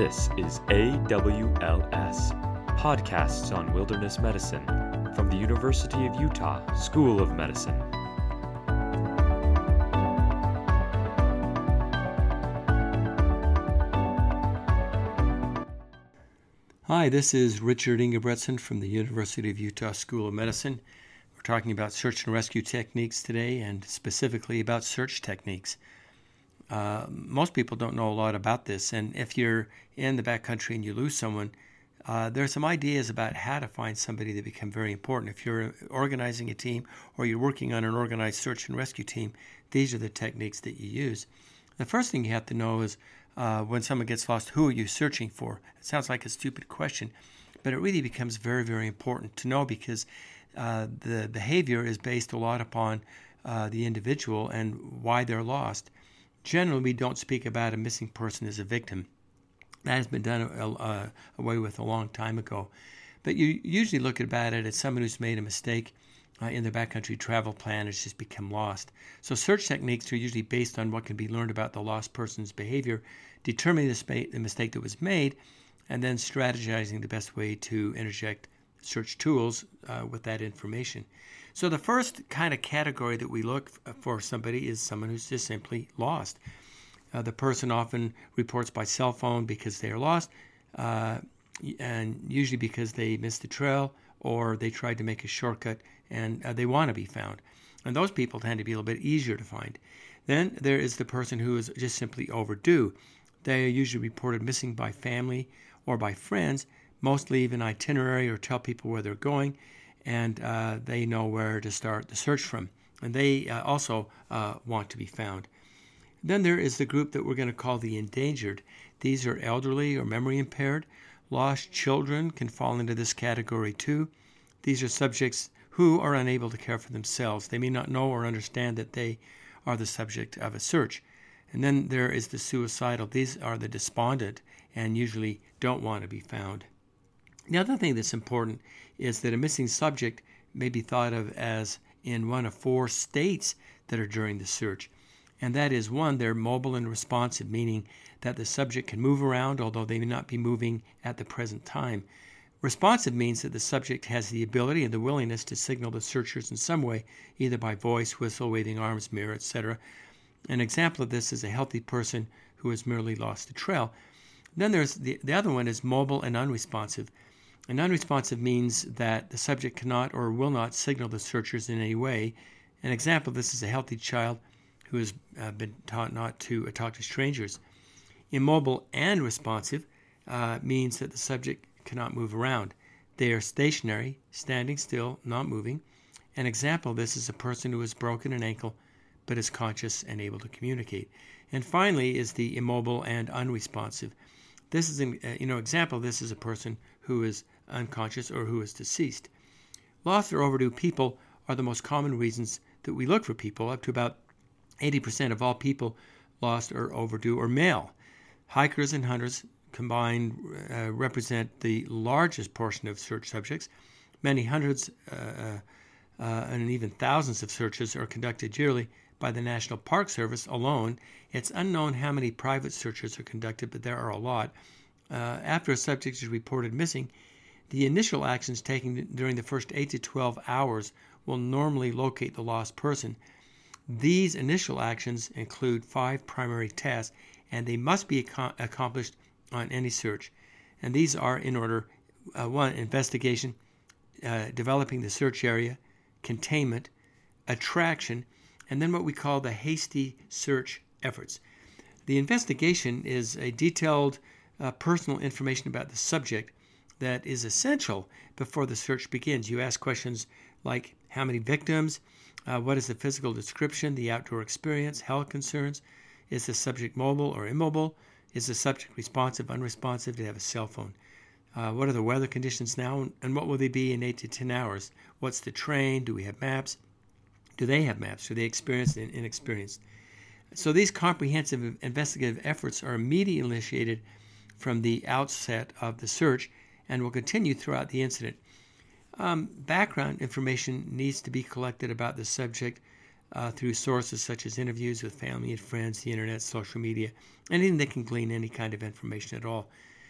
This is AWLS, Podcasts on Wilderness Medicine, from the University of Utah School of Medicine. Hi, this is Richard Ingebretson from the University of Utah School of Medicine. We're talking about search and rescue techniques today, and specifically about search techniques. Most people don't know a lot about this, and if you're in the backcountry and you lose someone, there are some ideas about how to find somebody that become very important. If you're organizing a team or you're working on an organized search and rescue team, these are the techniques that you use. The first thing you have to know is when someone gets lost, who are you searching for? It sounds like a stupid question, but it really becomes very, very important to know because the behavior is based a lot upon the individual and why they're lost. Generally, we don't speak about a missing person as a victim. That has been done away with a long time ago. But you usually look about it as someone who's made a mistake in their backcountry travel plan, has just become lost. So search techniques are usually based on what can be learned about the lost person's behavior, determining the mistake that was made, and then strategizing the best way to interject search tools with that information. So the first kind of category that we look for somebody is someone who's just simply lost. The person often reports by cell phone because they are lost, and usually because they missed the trail or they tried to make a shortcut and they want to be found. And those people tend to be a little bit easier to find. Then there is the person who is just simply overdue. They are usually reported missing by family or by friends. Most leave an itinerary or tell people where they're going, and they know where to start the search from. And they also want to be found. Then there is the group that we're going to call the endangered. These are elderly or memory impaired. Lost children can fall into this category too. These are subjects who are unable to care for themselves. They may not know or understand that they are the subject of a search. And then there is the suicidal. These are the despondent and usually don't want to be found. The other thing that's important is that a missing subject may be thought of as in one of four states that are during the search. And that is, one, they're mobile and responsive, meaning that the subject can move around, although they may not be moving at the present time. Responsive means that the subject has the ability and the willingness to signal the searchers in some way, either by voice, whistle, waving arms, mirror, etc. An example of this is a healthy person who has merely lost the trail. Then there's the other one is mobile and unresponsive. And unresponsive means that the subject cannot or will not signal the searchers in any way. An example of this is a healthy child who has been taught not to talk to strangers. Immobile and responsive means that the subject cannot move around. They are stationary, standing still, not moving. An example of this is a person who has broken an ankle but is conscious and able to communicate. And finally is the immobile and unresponsive. This is an example of this is a person who is unconscious or who is deceased. Lost or overdue people are the most common reasons that we look for people. Up to about 80% of all people lost or overdue are male. Hikers and hunters combined represent the largest portion of search subjects. Many hundreds and even thousands of searches are conducted yearly by the National Park Service alone. It's unknown how many private searches are conducted, but there are a lot. After a subject is reported missing, the initial actions taken during the first 8 to 12 hours will normally locate the lost person. These initial actions include 5 primary tasks, and they must be accomplished on any search. And these are in order: 1, investigation, developing the search area, containment, attraction, and then what we call the hasty search efforts. The investigation is a detailed personal information about the subject that is essential before the search begins. You ask questions like how many victims, what is the physical description, the outdoor experience, health concerns, is the subject mobile or immobile, is the subject responsive, unresponsive, do they have a cell phone, what are the weather conditions now, and what will they be in 8 to 10 hours, what's the terrain, do we have maps, do they have maps, are they experienced and inexperienced. So these comprehensive investigative efforts are immediately initiated from the outset of the search and will continue throughout the incident. Background information needs to be collected about the subject through sources such as interviews with family and friends, the internet, social media, anything that can glean any kind of information at all.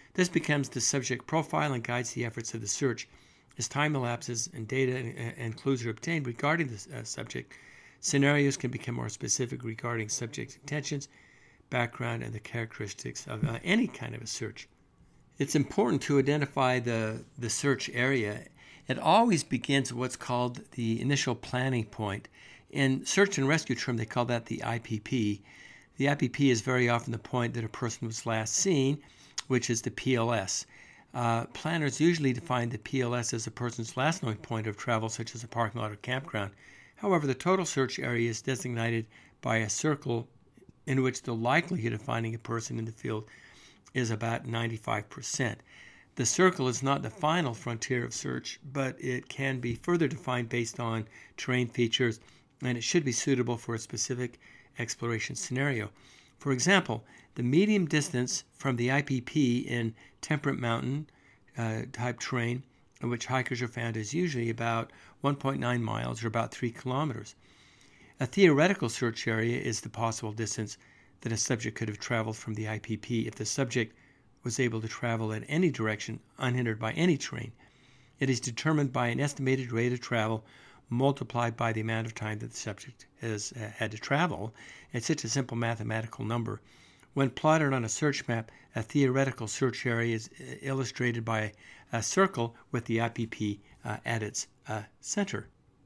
This becomes the subject profile and guides the efforts of the search. As time elapses and data and clues are obtained regarding the subject, scenarios can become more specific regarding subject intentions, background, and the characteristics of any kind of a search. It's important to identify the search area. It always begins at what's called the initial planning point. In search and rescue term, they call that the IPP. The IPP is very often the point that a person was last seen, which is the PLS. Planners usually define the PLS as a person's last known point of travel, such as a parking lot or campground. However, the total search area is designated by a circle in which the likelihood of finding a person in the field is about 95%. The circle is not the final frontier of search, but it can be further defined based on terrain features, and it should be suitable for a specific exploration scenario. For example, the medium distance from the IPP in temperate mountain type terrain in which hikers are found is usually about 1.9 miles or about 3 kilometers. A theoretical search area is the possible distance that a subject could have traveled from the IPP if the subject was able to travel in any direction unhindered by any terrain. It is determined by an estimated rate of travel multiplied by the amount of time that the subject has had to travel. It's such a simple mathematical number. When plotted on a search map, a theoretical search area is illustrated by a circle with the IPP at its center.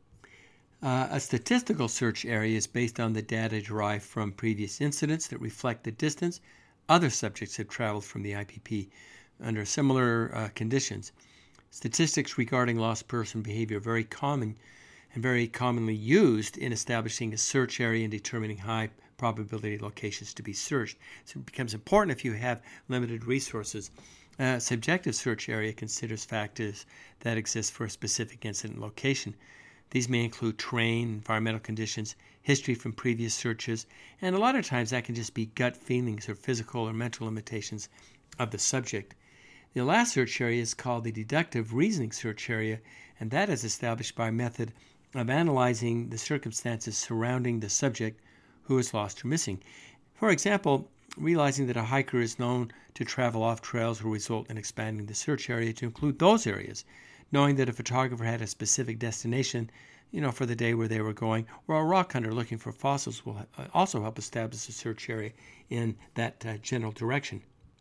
A statistical search area is based on the data derived from previous incidents that reflect the distance other subjects have traveled from the IPP under similar conditions. Statistics regarding lost person behavior are very common and very commonly used in establishing a search area and determining high probability locations to be searched. So it becomes important if you have limited resources. A subjective search area considers factors that exist for a specific incident location. These may include terrain, environmental conditions, history from previous searches, and a lot of times that can just be gut feelings or physical or mental limitations of the subject. The last search area is called the deductive reasoning search area, and that is established by a method of analyzing the circumstances surrounding the subject who is lost or missing. For example, realizing that a hiker is known to travel off trails will result in expanding the search area to include those areas. Knowing that a photographer had a specific destination, for the day where they were going, or a rock hunter looking for fossils will also help establish a search area in that general direction.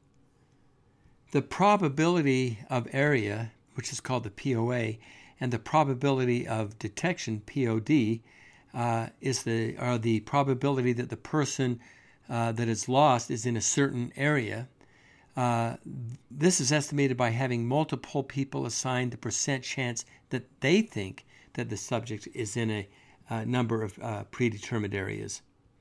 The probability of area, which is called the POA, and the probability of detection, POD, are the probability that the person that is lost is in a certain area. This is estimated by having multiple people assign the percent chance that they think that the subject is in a number of predetermined areas.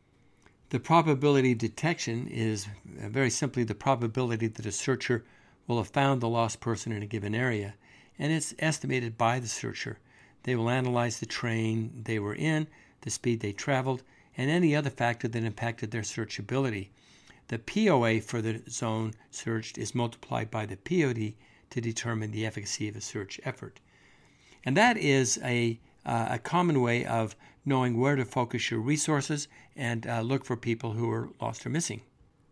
The probability of detection is very simply the probability that a searcher will have found the lost person in a given area, and it's estimated by the searcher. They will analyze the terrain they were in, the speed they traveled, and any other factor that impacted their searchability. The POA for the zone searched is multiplied by the POD to determine the efficacy of a search effort. And that is a common way of knowing where to focus your resources and look for people who are lost or missing.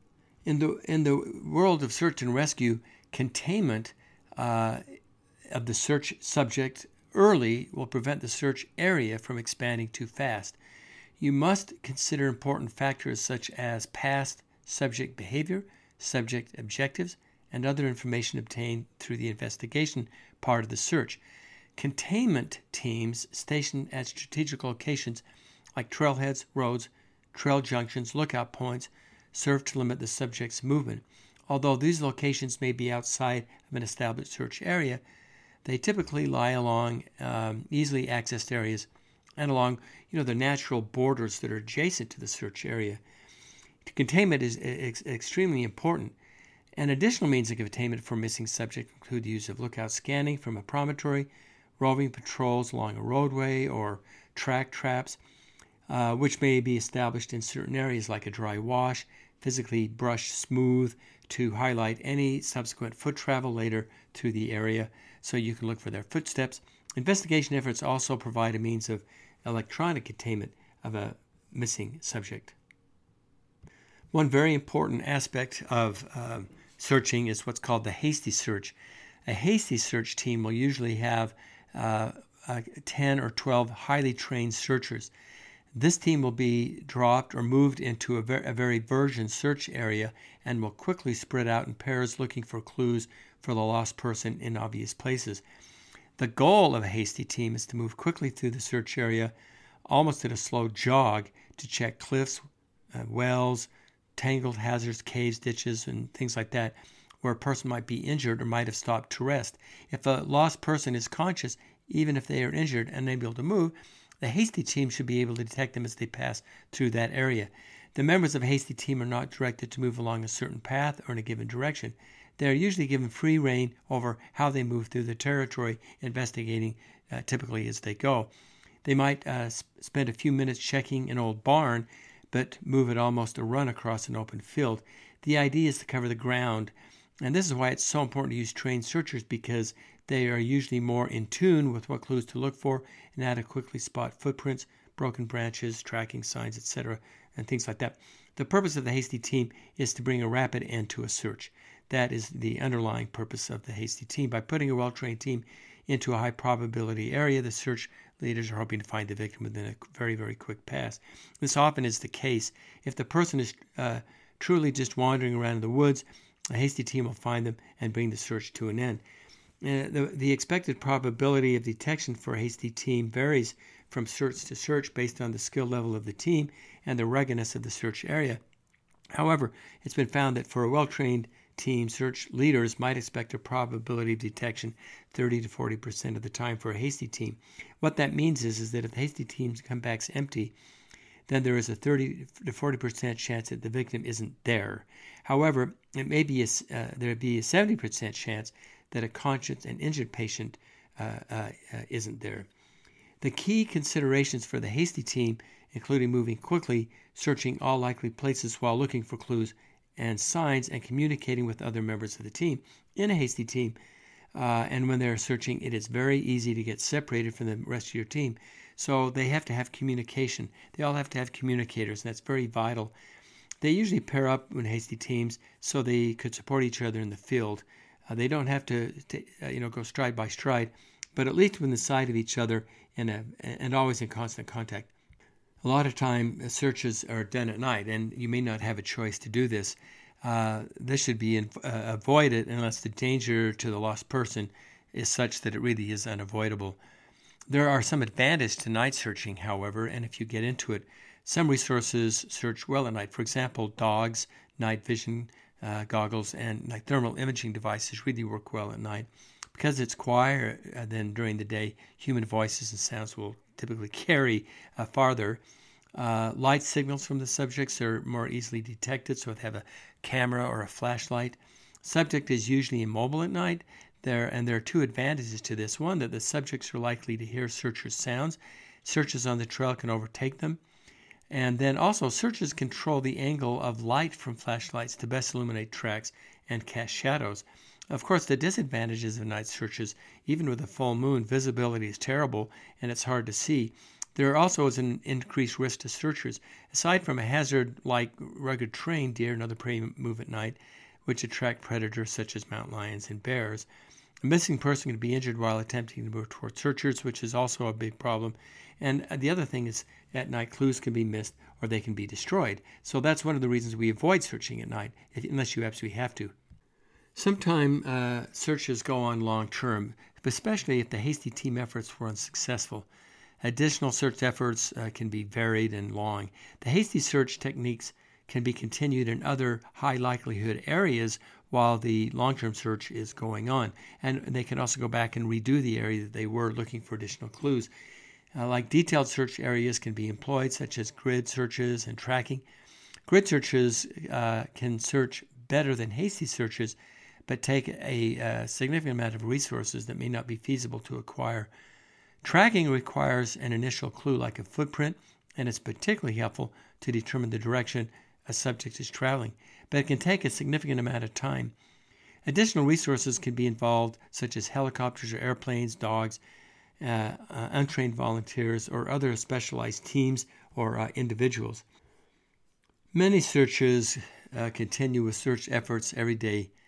In the world of search and rescue, containment of the search subject early will prevent the search area from expanding too fast. You must consider important factors such as past subject behavior, subject objectives, and other information obtained through the investigation part of the search. Containment teams stationed at strategic locations like trailheads, roads, trail junctions, lookout points serve to limit the subject's movement. Although these locations may be outside of an established search area, they typically lie along easily accessed areas and along the natural borders that are adjacent to the search area. Containment is extremely important. An additional means of containment for missing subjects include the use of lookout scanning from a promontory, roving patrols along a roadway, or track traps, which may be established in certain areas like a dry wash, physically brushed smooth to highlight any subsequent foot travel later through the area so you can look for their footsteps. Investigation efforts also provide a means of electronic containment of a missing subject. One very important aspect of searching is what's called the hasty search. A hasty search team will usually have 10 or 12 highly trained searchers. This team will be dropped or moved into a very virgin search area and will quickly spread out in pairs looking for clues for the lost person in obvious places. The goal of a hasty team is to move quickly through the search area, almost at a slow jog, to check cliffs, wells, tangled hazards, caves, ditches, and things like that, where a person might be injured or might have stopped to rest. If a lost person is conscious, even if they are injured and unable to move, the hasty team should be able to detect them as they pass through that area. The members of a hasty team are not directed to move along a certain path or in a given direction. They are usually given free rein over how they move through the territory, investigating typically as they go. They might spend a few minutes checking an old barn, but move at almost a run across an open field. The idea is to cover the ground, and this is why it's so important to use trained searchers, because they are usually more in tune with what clues to look for and how to quickly spot footprints, broken branches, tracking signs, etc., and things like that. The purpose of the hasty team is to bring a rapid end to a search. That is the underlying purpose of the hasty team. By putting a well-trained team into a high probability area, the search leaders are hoping to find the victim within a very, very quick pass. This often is the case. If the person is truly just wandering around in the woods, a hasty team will find them and bring the search to an end. The expected probability of detection for a hasty team varies from search to search based on the skill level of the team and the ruggedness of the search area. However, it's been found that for a well-trained team, search leaders might expect a probability of detection 30 to 40% of the time for a hasty team. What that means is that if the hasty team comes back empty, then there is a 30 to 40% chance that the victim isn't there. However, it may be there be a 70% chance that a conscious and injured patient isn't there. The key considerations for the hasty team, including moving quickly, searching all likely places while looking for clues and signs, and communicating with other members of the team. In a hasty team, and when they're searching, it is very easy to get separated from the rest of your team. So they have to have communication. They all have to have communicators, and that's very vital. They usually pair up in hasty teams so they could support each other in the field. They don't have to go stride by stride, but at least within the sight of each other and always in constant contact. A lot of time searches are done at night, and you may not have a choice to do this. This should be avoided unless the danger to the lost person is such that it really is unavoidable. There are some advantages to night searching, however, and if you get into it, some resources search well at night. For example, dogs, night vision goggles, and thermal imaging devices really work well at night. Because it's quieter than during the day, human voices and sounds will typically carry farther. Light signals from the subjects are more easily detected, so if they have a camera or a flashlight. Subject is usually immobile at night. There are two advantages to this. One, that the subjects are likely to hear searchers' sounds. Searchers on the trail can overtake them. And then also, searchers control the angle of light from flashlights to best illuminate tracks and cast shadows. Of course, the disadvantages of night searches, even with a full moon, visibility is terrible and it's hard to see. There also is an increased risk to searchers. Aside from a hazard like rugged terrain, deer and other prey move at night, which attract predators such as mountain lions and bears. A missing person can be injured while attempting to move towards searchers, which is also a big problem. And the other thing is, at night, clues can be missed or they can be destroyed. So that's one of the reasons we avoid searching at night, unless you absolutely have to. Sometimes searches go on long term, especially if the hasty team efforts were unsuccessful. Additional search efforts can be varied and long. The hasty search techniques can be continued in other high likelihood areas while the long-term search is going on. And they can also go back and redo the area that they were looking for additional clues. Like detailed search areas can be employed, such as grid searches and tracking. Grid searches can search better than hasty searches, but take a significant amount of resources that may not be feasible to acquire. Tracking requires an initial clue like a footprint, and it's particularly helpful to determine the direction a subject is traveling, but it can take a significant amount of time. Additional resources can be involved, such as helicopters or airplanes, dogs, untrained volunteers, or other specialized teams or individuals. Many searchers continue with search efforts every day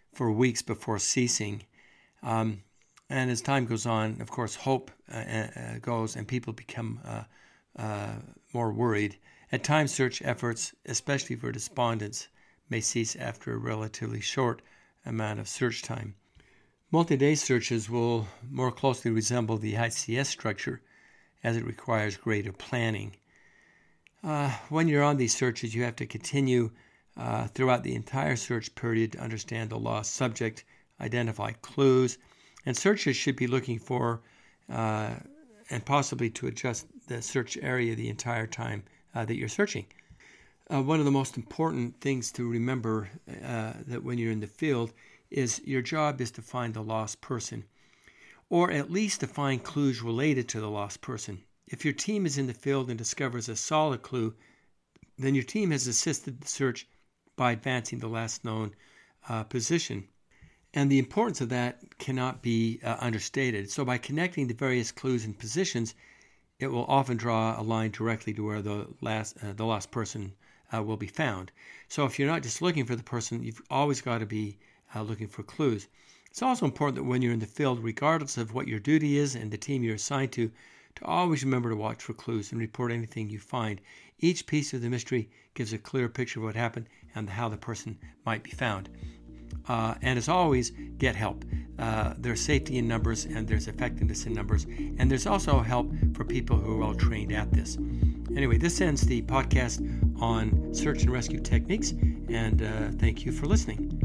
for weeks before ceasing. And as time goes on, of course, hope goes and people become more worried. At times, search efforts, especially for respondents, may cease after a relatively short amount of search time. Multi-day searches will more closely resemble the ICS structure as it requires greater planning. When you're on these searches, you have to continue throughout the entire search period to understand the lost subject, identify clues, and searchers should be looking for and possibly to adjust the search area the entire time that you're searching. One of the most important things to remember that when you're in the field is your job is to find the lost person, or at least to find clues related to the lost person. If your team is in the field and discovers a solid clue, then your team has assisted the search by advancing the last known position. And the importance of that cannot be understated. So by connecting the various clues and positions, it will often draw a line directly to where the lost person will be found. So if you're not just looking for the person, you've always got to be looking for clues. It's also important that when you're in the field, regardless of what your duty is and the team you're assigned to always remember to watch for clues and report anything you find. Each piece of the mystery gives a clear picture of what happened and how the person might be found. And as always, get help. There's safety in numbers and there's effectiveness in numbers. And there's also help for people who are well trained at this. Anyway, this ends the podcast on search and rescue techniques. And thank you for listening.